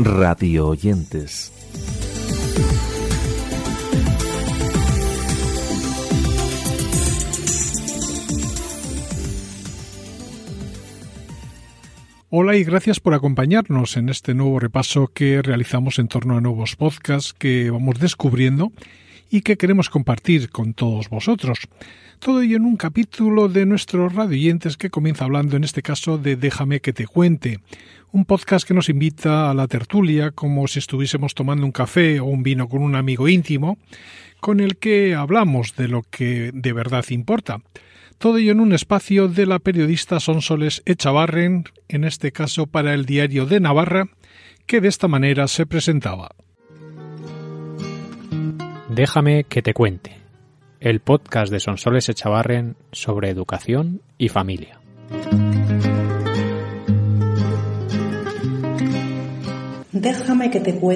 radio oyentes. Hola y gracias por acompañarnos en este nuevo repaso que realizamos en torno a nuevos podcasts que vamos descubriendo y que queremos compartir con todos vosotros. Todo ello en un capítulo de nuestros radioyentes que comienza hablando en este caso de Déjame que te cuente, un podcast que nos invita a la tertulia como si estuviésemos tomando un café o un vino con un amigo íntimo, con el que hablamos de lo que de verdad importa. Todo ello en un espacio de la periodista Sonsoles Echavarren, en este caso para el Diario de Navarra, que de esta manera se presentaba. Déjame que te cuente, el podcast de Sonsoles Echavarren sobre educación y familia. Déjame que te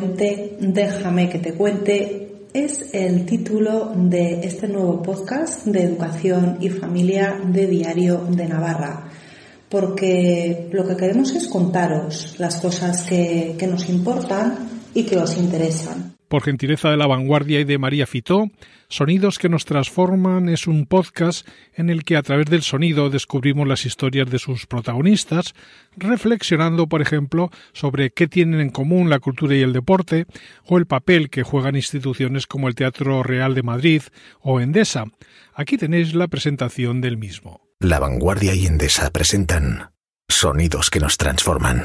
cuente es el título de este nuevo podcast de educación y familia de Diario de Navarra, porque lo que queremos es contaros las cosas que nos importan y que os interesan. Por gentileza de La Vanguardia y de María Fitó, Sonidos que nos transforman es un podcast en el que a través del sonido descubrimos las historias de sus protagonistas, reflexionando, por ejemplo, sobre qué tienen en común la cultura y el deporte, o el papel que juegan instituciones como el Teatro Real de Madrid o Endesa. Aquí tenéis la presentación del mismo. La Vanguardia y Endesa presentan Sonidos que nos transforman.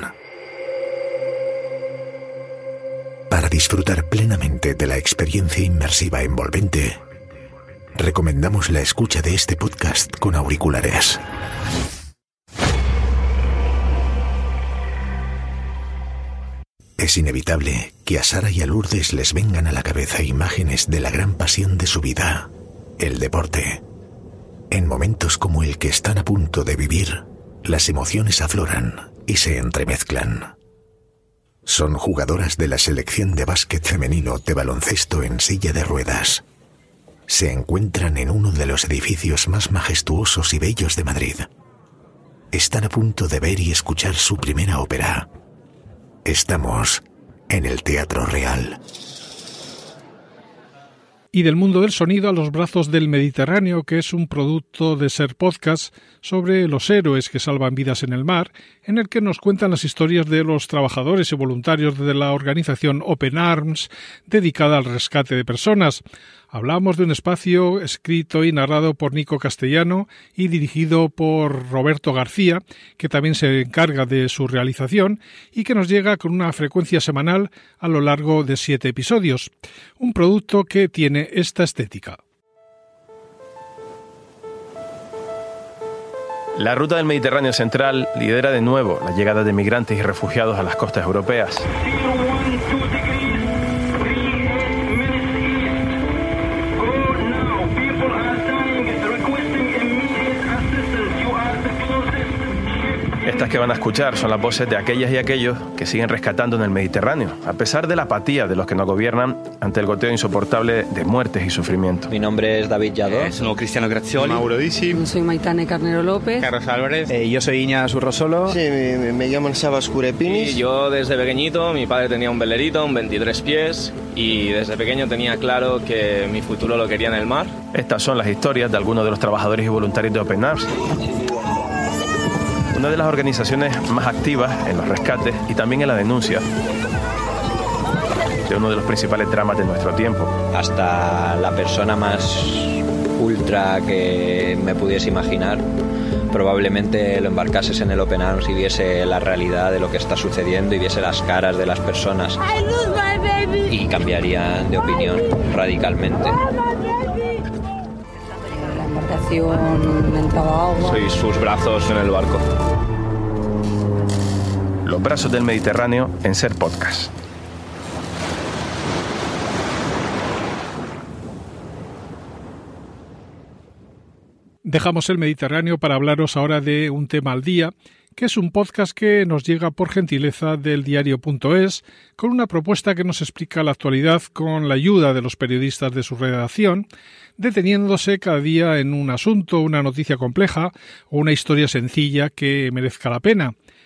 Para disfrutar plenamente de la experiencia inmersiva envolvente, recomendamos la escucha de este podcast con auriculares. Es inevitable que a Sara y a Lourdes les vengan a la cabeza imágenes de la gran pasión de su vida, el deporte. En momentos como el que están a punto de vivir, las emociones afloran y se entremezclan. Son jugadoras de la selección de básquet femenino de baloncesto en silla de ruedas. Se encuentran en uno de los edificios más majestuosos y bellos de Madrid. Están a punto de ver y escuchar su primera ópera. Estamos en el Teatro Real. Y del mundo del sonido a los brazos del Mediterráneo, que es un producto de Ser Podcast sobre los héroes que salvan vidas en el mar, en el que nos cuentan las historias de los trabajadores y voluntarios de la organización Open Arms, dedicada al rescate de personas. Hablamos de un espacio escrito y narrado por Nico Castellano y dirigido por Roberto García, que también se encarga de su realización y que nos llega con una frecuencia semanal a lo largo de 7 episodios. Un producto que tiene esta estética. La ruta del Mediterráneo central lidera de nuevo la llegada de migrantes y refugiados a las costas europeas. Estas que van a escuchar son las voces de aquellas y aquellos que siguen rescatando en el Mediterráneo, a pesar de la apatía de los que nos gobiernan ante el goteo insoportable de muertes y sufrimiento. Mi nombre es David Lladó. Soy Cristiano Grazioli. Mauro Disi. Soy Maitane Carnero López. Carlos Álvarez. Yo soy Iña Urrosolo. Sí, me llamo Sabas Curepinis. Y yo desde pequeñito, mi padre tenía un velerito, un 23 pies, y desde pequeño tenía claro que mi futuro lo quería en el mar. Estas son las historias de algunos de los trabajadores y voluntarios de Open Arms, una de las organizaciones más activas en los rescates y también en la denuncia de uno de los principales dramas de nuestro tiempo. Hasta la persona más ultra que me pudiese imaginar, probablemente lo embarcases en el Open Arms y viese la realidad de lo que está sucediendo y viese las caras de las personas y cambiarían de opinión radicalmente. La embarcación entraba agua. Soy sus brazos en el barco. Los brazos del Mediterráneo en Ser Podcast. Dejamos el Mediterráneo para hablaros ahora de Un tema al día, que es un podcast que nos llega por gentileza del diario.es, con una propuesta que nos explica la actualidad con la ayuda de los periodistas de su redacción, deteniéndose cada día en un asunto, una noticia compleja o una historia sencilla que merezca la pena.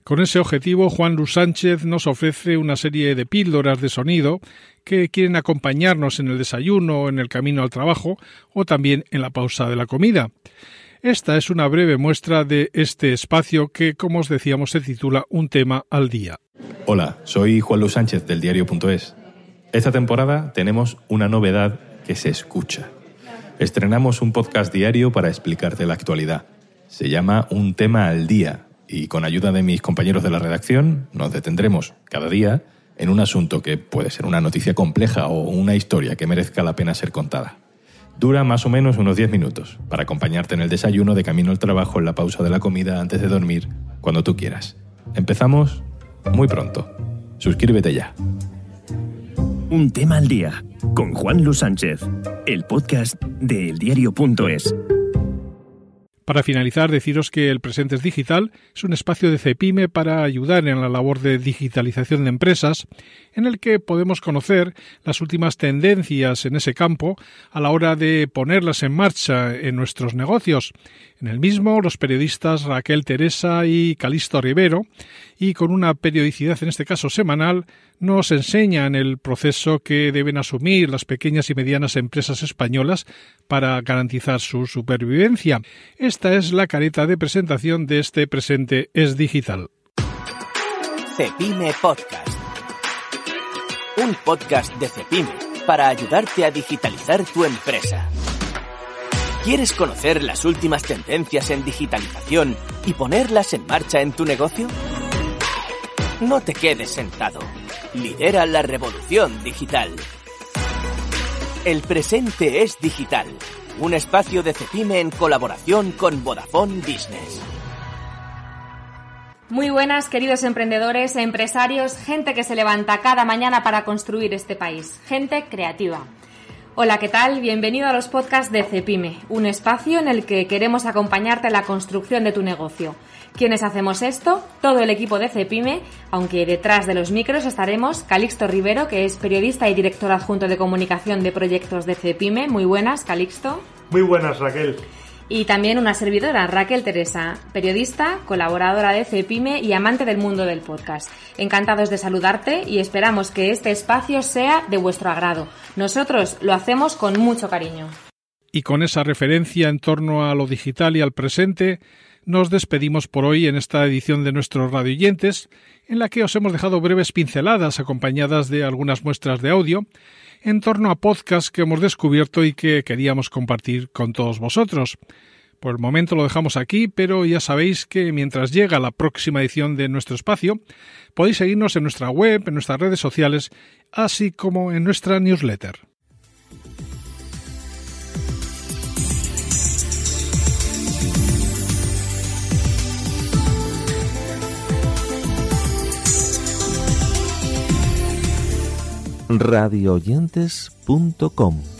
Con ese objetivo, Juan Luis Sánchez nos ofrece una serie de píldoras de sonido que quieren acompañarnos en el desayuno, en el camino al trabajo o también en la pausa de la comida. Esta es una breve muestra de este espacio que, como os decíamos, se titula Un tema al día. Hola, soy Juan Luis Sánchez del diario.es. Esta temporada tenemos una novedad que se escucha. Estrenamos un podcast diario para explicarte la actualidad. Se llama Un tema al día y con ayuda de mis compañeros de la redacción nos detendremos cada día en un asunto que puede ser una noticia compleja o una historia que merezca la pena ser contada. Dura más o menos unos 10 minutos para acompañarte en el desayuno, de camino al trabajo, en la pausa de la comida, antes de dormir, cuando tú quieras. Empezamos muy pronto. Suscríbete ya. Un tema al día con Juan Luis Sánchez, el podcast de eldiario.es. Para finalizar, deciros que El Presente es Digital es un espacio de CEPIME para ayudar en la labor de digitalización de empresas, en el que podemos conocer las últimas tendencias en ese campo a la hora de ponerlas en marcha en nuestros negocios. En el mismo, los periodistas Raquel Teresa y Calixto Rivero, y con una periodicidad en este caso semanal, nos enseñan el proceso que deben asumir las pequeñas y medianas empresas españolas para garantizar su supervivencia. Esta es la careta de presentación de este Presente es Digital. CEPIME Podcast. Un podcast de CEPIME para ayudarte a digitalizar tu empresa. ¿Quieres conocer las últimas tendencias en digitalización y ponerlas en marcha en tu negocio? No te quedes sentado. Lidera la revolución digital. El Presente es Digital, un espacio de CEPIME en colaboración con Vodafone Business. Muy buenas, queridos emprendedores, empresarios, gente que se levanta cada mañana para construir este país, gente creativa. Hola, ¿qué tal? Bienvenido a los podcasts de CEPIME, un espacio en el que queremos acompañarte en la construcción de tu negocio. ¿Quiénes hacemos esto? Todo el equipo de CEPIME, aunque detrás de los micros estaremos Calixto Rivero, que es periodista y director adjunto de comunicación de proyectos de CEPIME. Muy buenas, Calixto. Muy buenas, Raquel. Y también una servidora, Raquel Teresa, periodista, colaboradora de CEPIME y amante del mundo del podcast. Encantados de saludarte y esperamos que este espacio sea de vuestro agrado. Nosotros lo hacemos con mucho cariño. Y con esa referencia en torno a lo digital y al presente, nos despedimos por hoy en esta edición de nuestros radioyentes, en la que os hemos dejado breves pinceladas acompañadas de algunas muestras de audio en torno a podcasts que hemos descubierto y que queríamos compartir con todos vosotros. Por el momento lo dejamos aquí, pero ya sabéis que mientras llega la próxima edición de nuestro espacio, podéis seguirnos en nuestra web, en nuestras redes sociales, así como en nuestra newsletter. radioyentes.com